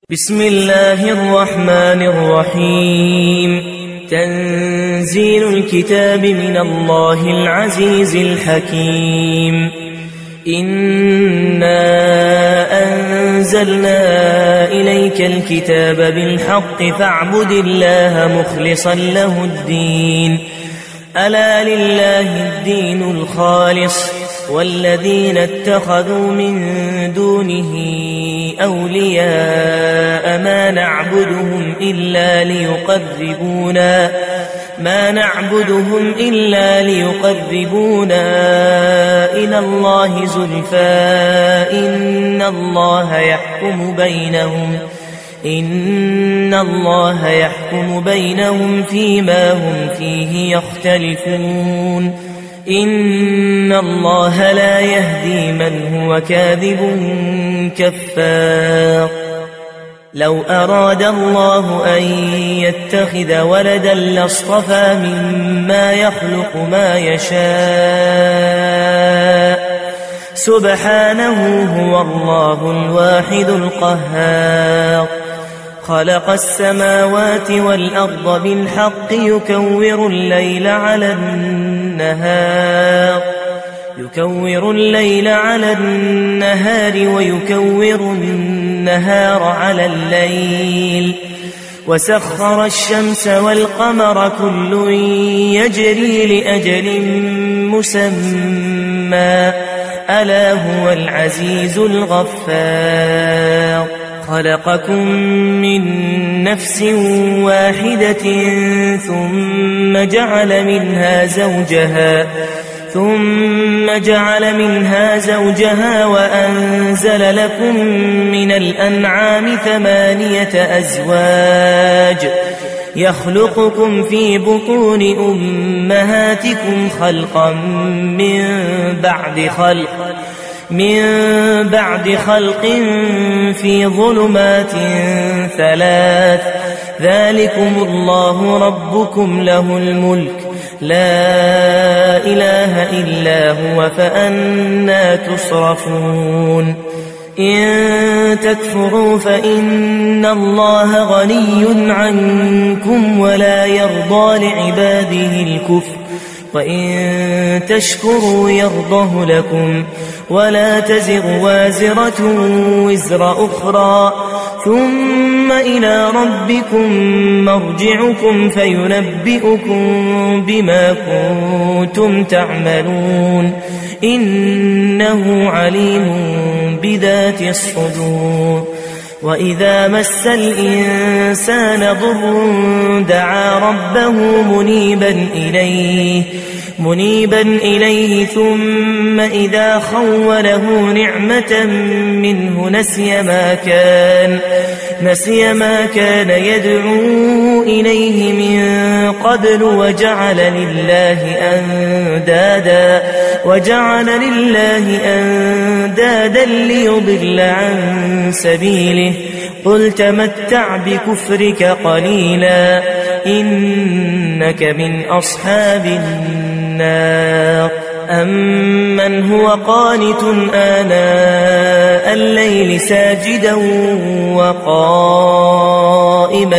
بسم الله الرحمن الرحيم. تنزيل الكتاب من الله العزيز الحكيم. إنا أنزلنا إليك الكتاب بالحق فاعبد الله مخلصا له الدين. ألا لله الدين الخالص والذين اتخذوا من دونه أولياء ما نعبدهم إلا ليقربونا إلى الله زلفى إن الله يحكم بينهم فيما هم فيه يختلفون. إن الله لا يهدي من هو كاذب كفار. لو أراد الله أن يتخذ ولدا لاصطفى مما يخلق ما يشاء سبحانه هو الله الواحد القهار. خلق السماوات والأرض بالحق يكور الليل على النهار ويكور النهار على الليل وسخر الشمس والقمر كل يجري لأجل مسمى ألا هو العزيز الغفار. خلقكم من نفس واحدة ثم جعل منها زوجها وأنزل لكم من الأنعام 8 أزواج يخلقكم في بطون أمهاتكم خلقا من بعد خلق في ظلمات 3 ذلكم الله ربكم له الملك لا إله إلا هو فأنى تصرفون. إن تكفروا فإن الله غني عنكم ولا يرضى لعباده الكفر وإن تشكروا يرضه لكم ولا تزر وازرة وزر أخرى ثم إلى ربكم مرجعكم فينبئكم بما كنتم تعملون إنه عليم بذات الصدور. وإذا مس الإنسان ضر دعا ربه منيبا إليه ثم إذا خوله نعمة منه نسي ما كان يدعو إليه من قبل وجعل لله أندادا ليضل عن سبيله. قل تمتع بكفرك قليلا إنك من أصحاب النار. أمن هو قانت آناء الليل ساجدا وقائما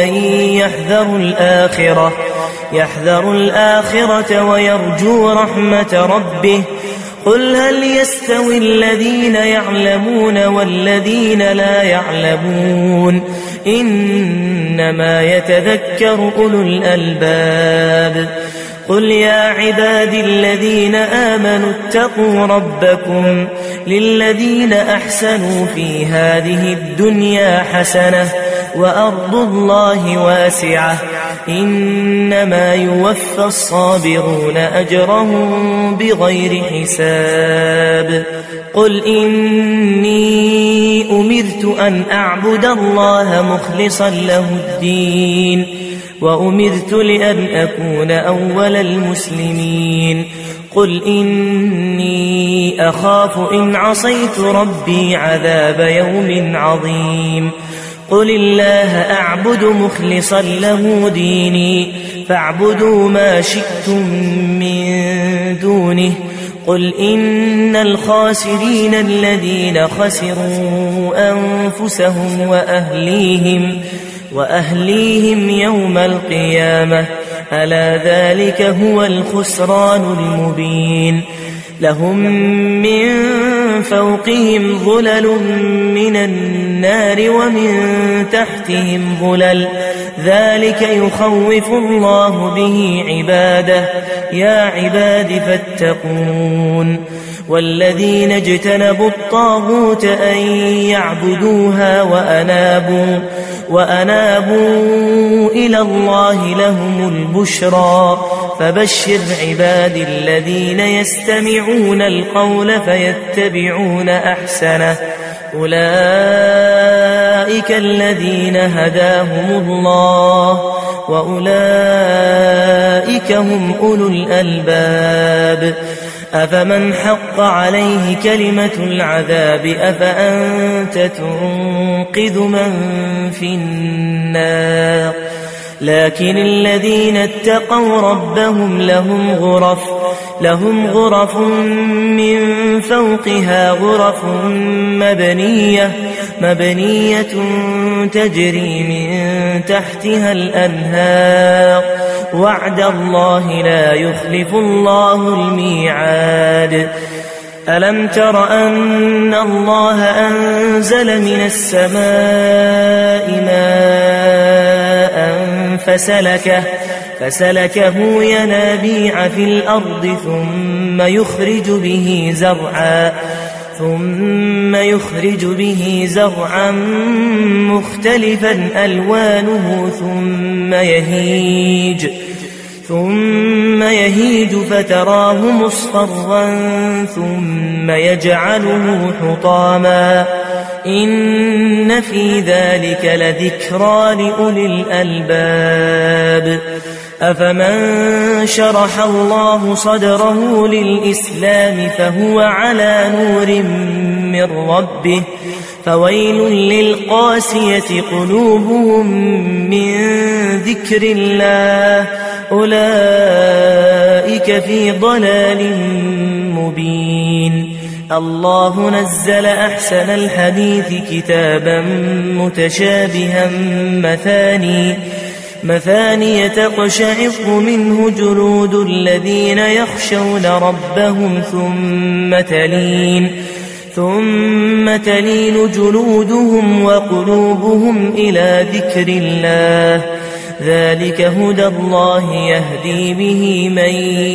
يحذر الآخرة ويرجو رحمة ربه. قل هل يستوي الذين يعلمون والذين لا يعلمون إنما يتذكر أولو الألباب. قل يا عبادي الذين آمنوا اتقوا ربكم للذين أحسنوا في هذه الدنيا حسنة وأرض الله واسعة إنما يوفى الصابرون أجرهم بغير حساب. قل إني أمرت أن أعبد الله مخلصا له الدين وأمرت لأن أكون أول المسلمين. قل إني أخاف إن عصيت ربي عذاب يوم عظيم. قل الله أعبد مخلصا له ديني فاعبدوا ما شئتم من دونه قل إن الخاسرين الذين خسروا أنفسهم وأهليهم يوم القيامة ألا ذلك هو الخسران المبين لهم من فوقهم ظلل من النار ومن تحتهم ظلل ذلك يخوف الله به عباده يا عباد فاتقون والذين اجتنبوا الطاغوت أن يعبدوها وأنابوا إلى الله لهم البشرى فبشر عباد الذين يستمعون القول فيتبعون أحسنه أولئك الذين هداهم الله وأولئك هم أولو الألباب أفمن حق عليه كلمة العذاب أفأنت تنقذ من في النار لكن الذين اتقوا ربهم لهم غرف من فوقها غرف مبنية تجري من تحتها الأنهار وعد الله لا يخلف الله الميعاد ألم تر أن الله أنزل من السماء ماء فسلكه ينابيع في الأرض ثم يخرج به زرعا مختلفا ألوانه ثم يهيج فتراه مصفرا ثم يجعله حطاما إن في ذلك لذكرى لأولي الألباب أفمن شرح الله صدره للإسلام فهو على نور من ربه فويل للقاسية قلوبهم من ذكر الله أولئك في ضلال مبين الله نزل أحسن الحديث كتابا متشابها مثاني تقشعر منه جلود الذين يخشون ربهم ثم تلين جلودهم وقلوبهم إلى ذكر الله ذلك هدى الله يهدي به من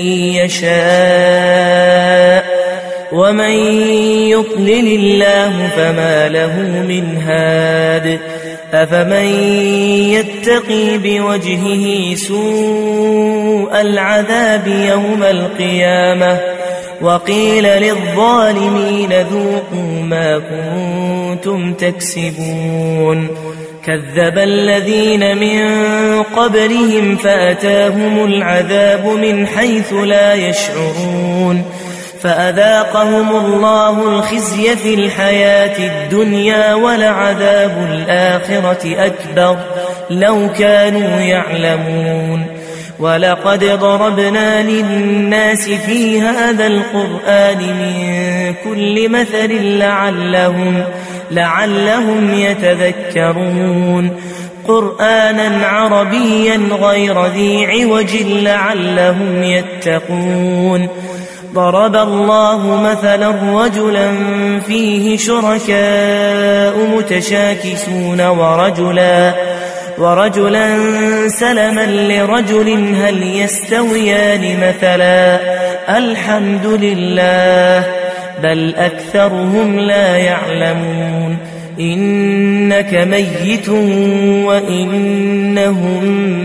يشاء ومن يضلل الله فما له من هاد أفمن يتقي بوجهه سوء العذاب يوم القيامة وقيل للظالمين ذوقوا ما كنتم تكسبون كذب الذين من قبلهم فأتاهم العذاب من حيث لا يشعرون فأذاقهم الله الخزي في الحياة الدنيا ولعذاب الآخرة أكبر لو كانوا يعلمون ولقد ضربنا للناس في هذا القرآن من كل مثل لعلهم يتذكرون قرآنا عربيا غير ذي عوج لعلهم يتقون ضرب الله مثلا رجلا فيه شركاء متشاكسون ورجلا سلما لرجل هل يستويان مثلا الحمد لله بل أكثرهم لا يعلمون إنك ميت وإنهم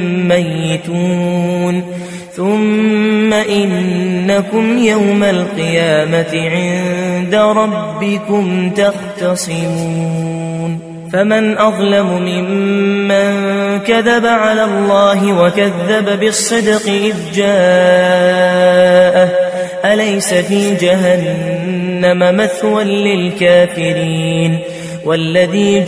ميتون ثم إنكم يوم القيامة عند ربكم تختصمون فمن أظلم ممن كذب على الله وكذب بالصدق إذ جاءه أليس في جهنم مثوى للكافرين والذي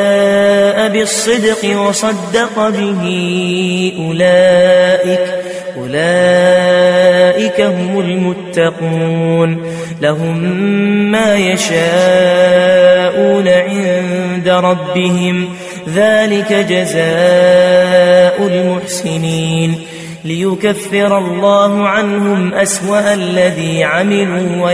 جاء بالصدق وصدق به أولئك هم المتقون لهم ما يشاءون عند ربهم ذلك جزاء المحسنين ليكفر الله عنهم أسوأ الذي عملوا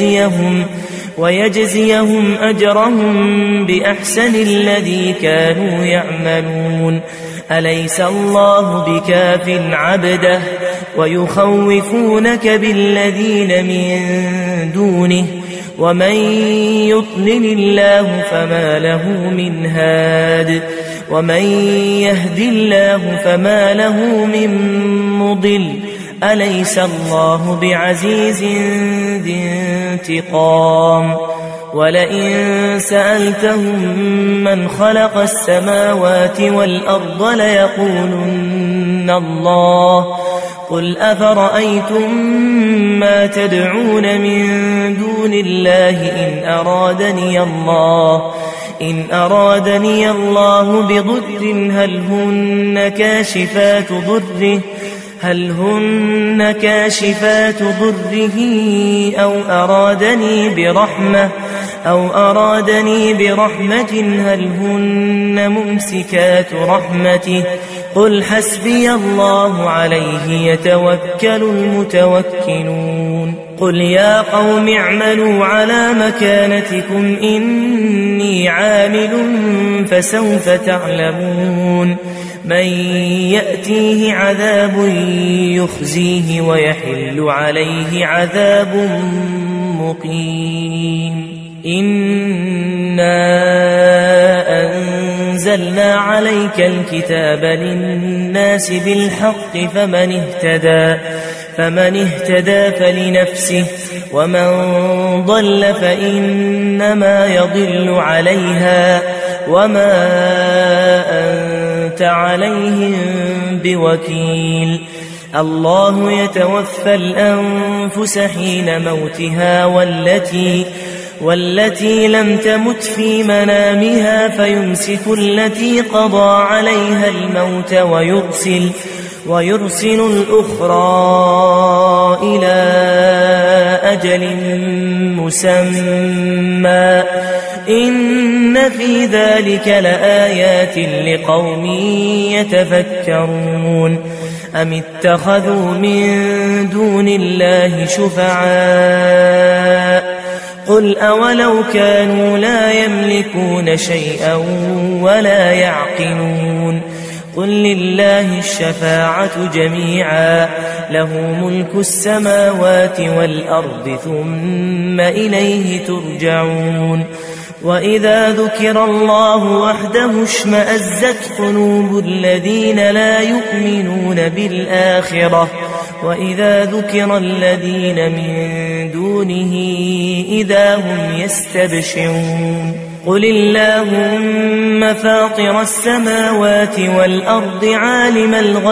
ويجزيهم أجرهم بأحسن الذي كانوا يعملون أليس الله بكاف عبده ويخوفونك بالذين من دونه ومن يضلل الله فما له من هاد ومن يهد الله فما له من مضل أليس الله بعزيز ذي انتقام ولئن سألتهم من خلق السماوات والأرض ليقولن الله قل أفرأيتم ما تدعون من دون الله إن أرادني الله بضر هل هن كاشفات ضره أو أرادني برحمة هل هن ممسكات رحمته قل حسبي الله عليه يتوكل المتوكلون قل يا قوم اعملوا على مكانتكم إني عامل فسوف تعلمون من يأتيه عذاب يخزيه ويحل عليه عذاب مقيم إنا أنزلنا عليك الكتاب للناس بالحق فمن اهتدى فلنفسه ومن ضل فإنما يضل عليها وما أنت عليهم بوكيل الله يتوفى الأنفس حين موتها والتي لم تمت في منامها فيمسك التي قضى عليها الموت ويرسل الأخرى إلى أجل مسمى إن في ذلك لآيات لقوم يتفكرون أم اتخذوا من دون الله شفعاء قل أولو كانوا لا يملكون شيئا ولا يعقلون قل لله الشفاعة جميعا له ملك السماوات والأرض ثم إليه ترجعون وإذا ذكر الله وحده اشمأزت قلوب الذين لا يؤمنون بالآخرة وإذا ذكر الذين من دونه إذا هم يستبشرون قل اللهم فاطر السماوات والأرض عالم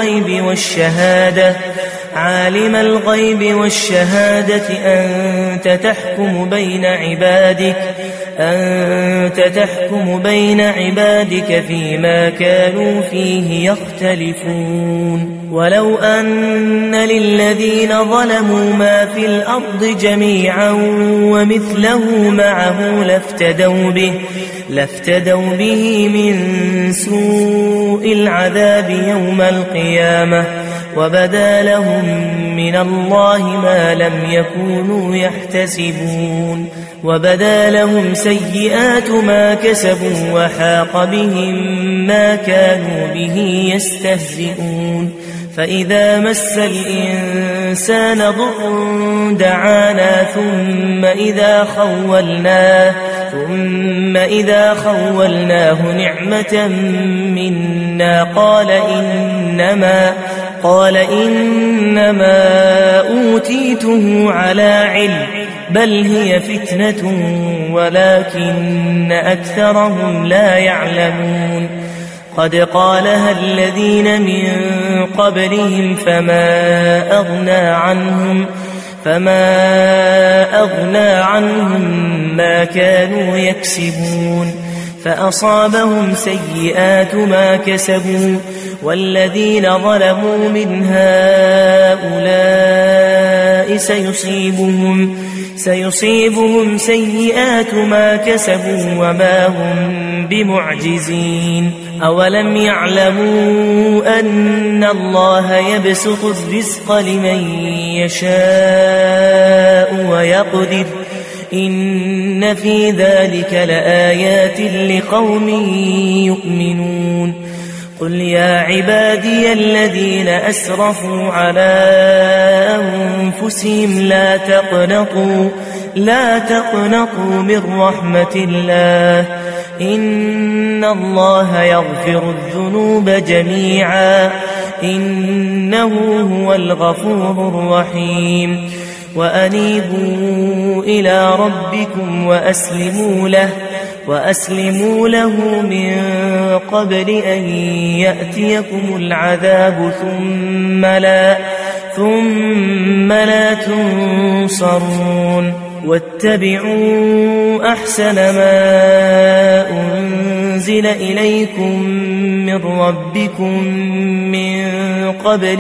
الغيب والشهادة أنت تحكم بين عبادك فيما كانوا فيه يختلفون ولو أن للذين ظلموا ما في الأرض جميعا ومثله معه لافتدوا به من سوء العذاب يوم القيامة وبدا لهم من الله ما لم يكونوا يحتسبون وبدا لهم سيئات ما كسبوا وحاق بهم ما كانوا به يستهزئون فإذا مس الإنسان ضر دعانا ثم إذا خولناه نعمة منا قال إنما أوتيته على علم بل هي فتنة ولكن أكثرهم لا يعلمون قد قالها الذين من قبلهم فما أغنى عنهم ما كانوا يكسبون فأصابهم سيئات ما كسبوا والذين ظلموا من هؤلاء سيصيبهم سيئات ما كسبوا وما هم بمعجزين أولم يعلموا أن الله يبسط الرزق لمن يشاء ويقدر إن في ذلك لآيات لقوم يؤمنون قل يا عبادي الذين أسرفوا على أنفسهم لا تقنطوا من رحمة الله إن الله يغفر الذنوب جميعا إنه هو الغفور الرحيم وأنيبوا إلى ربكم وأسلموا له من قبل أن يأتيكم العذاب ثم لا تنصرون واتبعوا أحسن ما أنزل إليكم من ربكم من قبل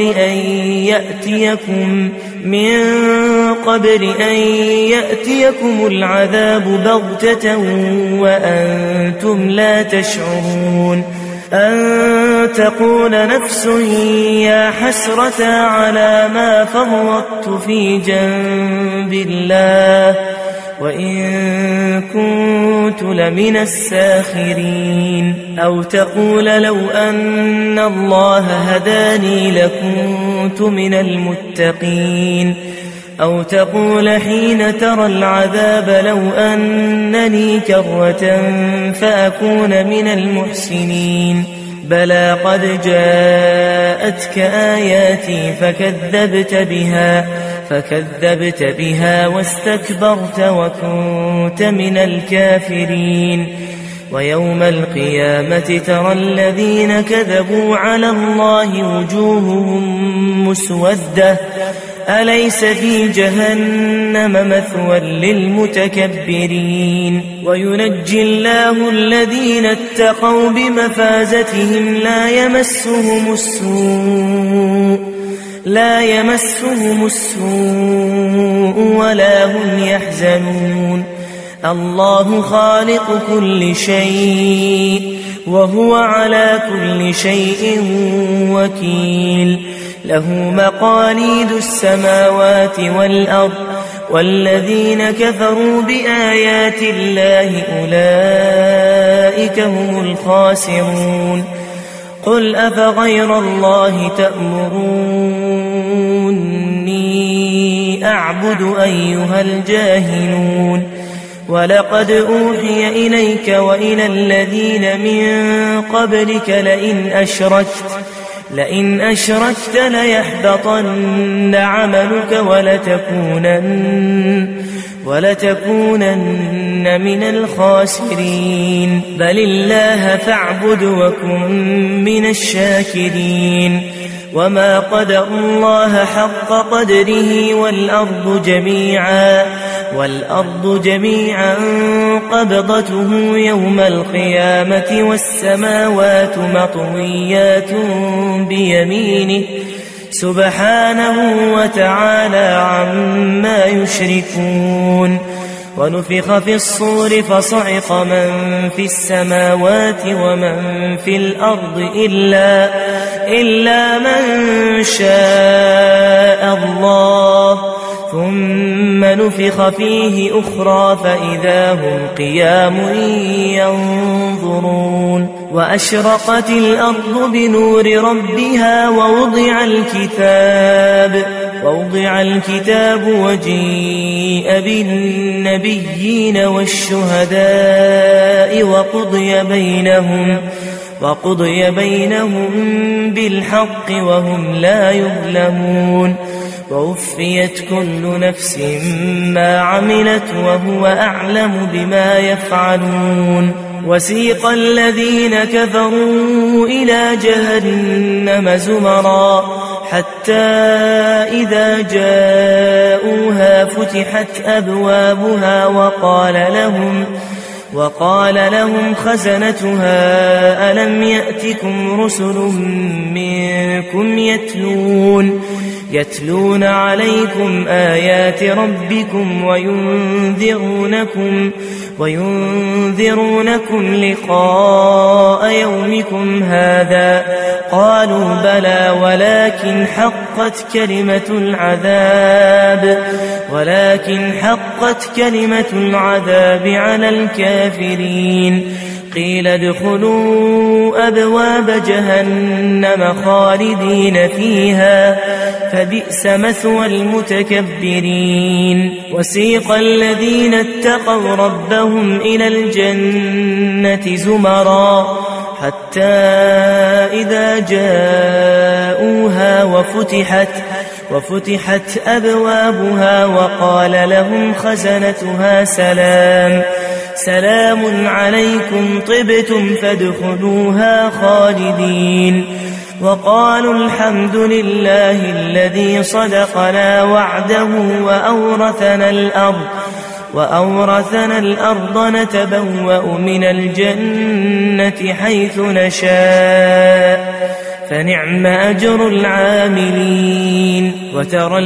أن يأتيكم العذاب بغتة وأنتم لا تشعرون أن تقول نفس يا حسرة على ما فرطت في جنب الله وإن كنت لمن الساخرين أو تقول لو أن الله هداني لكنت من المتقين أو تقول حين ترى العذاب لو أنني كرة فأكون من المحسنين بلى قد جاءتك آياتي فكذبت بها واستكبرت وكنت من الكافرين ويوم القيامة ترى الذين كذبوا على الله وجوههم مسودة أليس في جهنم مثوى للمتكبرين وينجي الله الذين اتقوا بمفازتهم لا يمسهم السوء ولا هم يحزنون الله خالق كل شيء وهو على كل شيء وكيل له مقاليد السماوات والأرض والذين كفروا بآيات الله أولئك هم الخاسرون قل أفغير الله تأمروني أعبد أيها الجاهلون ولقد أوحي إليك وإلى الذين من قبلك لئن أشركت ليحبطن عملك ولتكونن من الخاسرين بل الله فاعبد وكن من الشاكرين وما قدر الله حق قدره والأرض جميعا قبضته يوم القيامة والسماوات مطويات بيمينه سبحانه وتعالى عما يشركون ونفخ في الصور فصعق من في السماوات ومن في الأرض إلا من شاء الله ثم نفخ فيه أخرى فإذا هم قيام ينظرون وأشرقت الأرض بنور ربها ووضع الكتاب وجيء بالنبيين والشهداء وقضي بينهم بالحق وهم لا يظلمون ووفيت كل نفس ما عملت وهو أعلم بما يفعلون وسيق الذين كفروا إلى جهنم زمرا حتى إذا جاءوها فتحت أبوابها وقال لهم خزنتها ألم يأتكم رسل منكم يتلون عليكم آيات ربكم وينذرونكم لقاء يومكم هذا؟ قالوا بلى ولكن حقت كلمة العذاب على الكافرين. قيل ادخلوا أبواب جهنم خالدين فيها فبئس مثوى المتكبرين. وسيق الذين اتقوا ربهم إلى الجنة زمرا حتى إذا جاءوها وفتحت أبوابها وقال لهم خزنتها سلام عليكم طبتم فادخلوها خالدين. وقالوا الحمد لله الذي صدقنا وعده وأورثنا الأرض نتبوأ من الجنة حيث نشاء فنعم أجر العاملين. وترى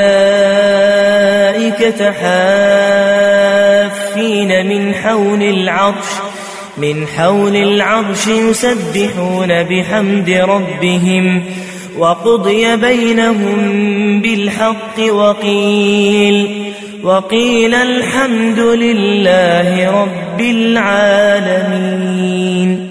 الملائكة حافين من حول العرش يسبحون بحمد ربهم وقضي بينهم بالحق وقيل الحمد لله رب العالمين.